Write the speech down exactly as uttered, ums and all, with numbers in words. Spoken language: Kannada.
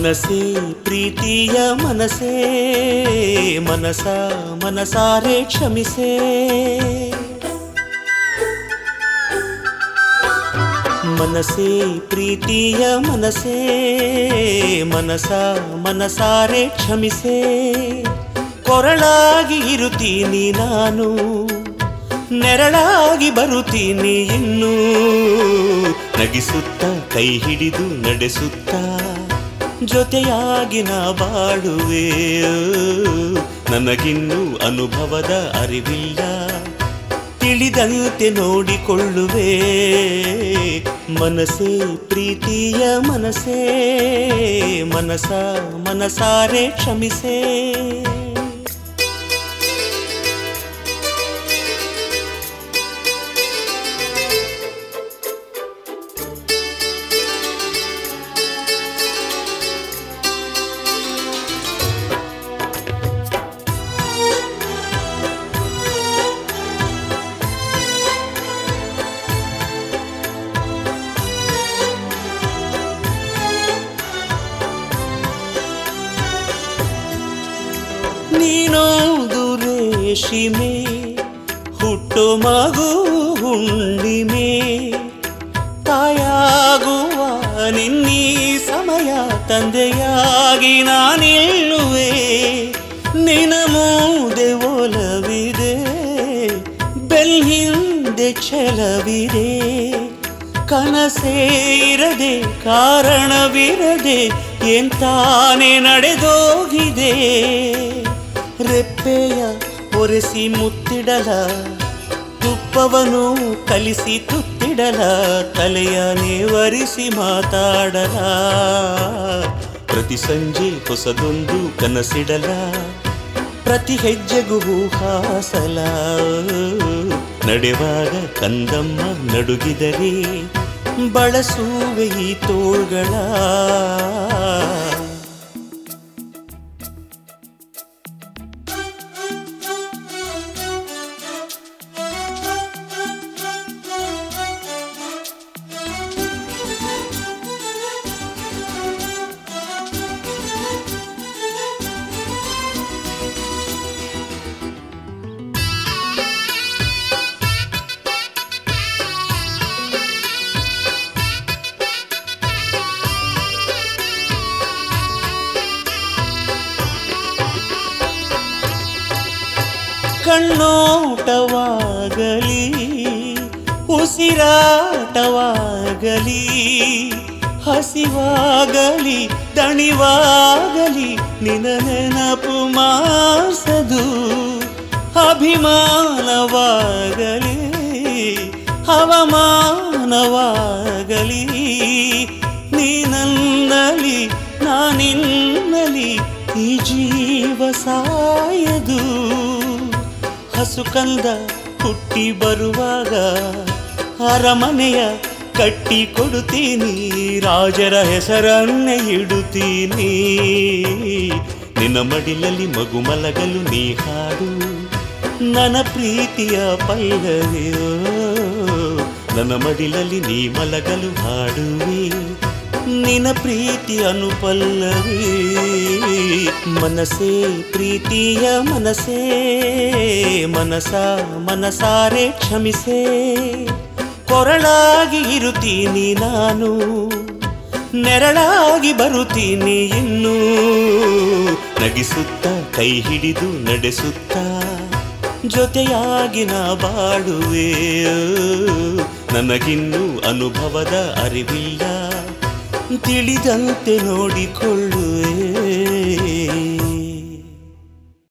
ಮನಸೇ ಪ್ರೀತಿಯ ಮನಸೇ ಮನಸ ಮನಸಾರೆ ಕ್ಷಮಿಸೇ ಮನಸೇ ಪ್ರೀತಿಯ ಮನಸೇ ಮನಸ ಮನಸಾರೆ ಕ್ಷಮಿಸೇ ಕೊರಳಾಗಿ ಇರುತ್ತೀನಿ ನಾನು ನೆರಳಾಗಿ ಬರುತ್ತೀನಿ ಇನ್ನು ನಗಿಸುತ್ತ ಕೈ ಹಿಡಿದು ನಡೆಸುತ್ತ ಜೊತೆಯಾಗಿ ನಾ ಬಾಳುವೆ ನನಗಿನ್ನು ಅನುಭವದ ಅರಿವಿಲ್ಲ ತಿಳಿದಂತೆ ನೋಡಿಕೊಳ್ಳುವೆ ಮನಸೇ ಪ್ರೀತಿಯ ಮನಸೇ ಮನಸ ಮನಸಾರೆ ಕ್ಷಮಿಸೇ ನೀನೊಂದು ರೇಷಿಮೆ ಹುಟ್ಟು ಮಗು ಹುಣ್ಣಿಮೆ ತಾಯಾಗುವ ನಿನ್ನೀ ಸಮಯ ತಂದೆಯಾಗಿ ನಾನಿಲ್ಲುವೆ ನಿನ ಮೂದೆ ಒಲವಿದೆ ಬೆಳ್ಳಿಂದೆ ಛಲವಿದೆ ಕನಸೇ ಇರದೆ ಕಾರಣವಿರದೆ ಎಂತಾನೆ ನಡೆದೋಗಿದೆ ರೆಪ್ಪೆಯ ಒರೆಸಿ ಮುತ್ತಿಡಲ ತುಪ್ಪವನು ಕಲಿಸಿ ತುತ್ತಿಡಲ ತಲೆಯ ನೇವರಿಸಿ ಮಾತಾಡಲ ಪ್ರತಿ ಸಂಜೆ ಹೊಸದೊಂದು ಕನಸಿಡಲ ಪ್ರತಿ ಹೆಜ್ಜೆಗೂ ಹಾಸಲ ನಡೆವಾಗ ಕಂದಮ್ಮ ನಡುಗಿದರೆ ಬಳಸುವೆ ಈ ತೋಳ್ಗಳ ಕಣ್ಣೋಟವಾಗಲಿ ಉಸಿರಾಟವಾಗಲಿ ಹಸಿವಾಗಲಿ ದಣಿವಾಗಲಿ ನಿನ ನೆನಪು ಮಾಸದು ಅಭಿಮಾನವಾಗಲಿ ಹವಾಮಾನವಾಗಲಿ ನೀನನ್ನಲಿ ನಾನಿನ್ನಲಿ ಈ ಜೀವ ಸಾಯದು ಹಸು ಕಂದ ಹುಟ್ಟಿ ಬರುವಾಗ ಅರಮನೆಯ ಕಟ್ಟಿ ಕೊಡುತ್ತೀನಿ ರಾಜರ ಹೆಸರನ್ನೇ ಇಡುತ್ತೀನಿ ನಿನ್ನ ಮಡಿಲಲ್ಲಿ ಮಗು ಮಲಗಲು ನೀ ಹಾಡು ನನ್ನ ಪ್ರೀತಿಯ ಪಲ್ಲವಿಯೋ ನನ್ನ ಮಡಿಲಲ್ಲಿ ನೀ ಮಲಗಲು ಹಾಡುವೆ ನಿನ್ನ ಪ್ರೀತಿ ಅನುಪಲ್ಲವಿ ಮನಸೇ ಪ್ರೀತಿಯ ಮನಸೇ ಮನಸ ಮನಸಾರೆ ಕ್ಷಮಿಸೇ ಕೊರಳಾಗಿ ಇರುತ್ತೀನಿ ನಾನು ನೆರಳಾಗಿ ಬರುತ್ತೀನಿ ಇನ್ನು ನಗಿಸುತ್ತ ಕೈ ಹಿಡಿದು ನಡೆಸುತ್ತ ಜೊತೆಯಾಗಿ ನಾ ಬಾಳುವೆ ನನಗಿನ್ನು ಅನುಭವದ ಅರಿವಿಲ್ಲ ತಿಳಿದಂತೆ ನೋಡಿಕೊಳ್ಳುವೆ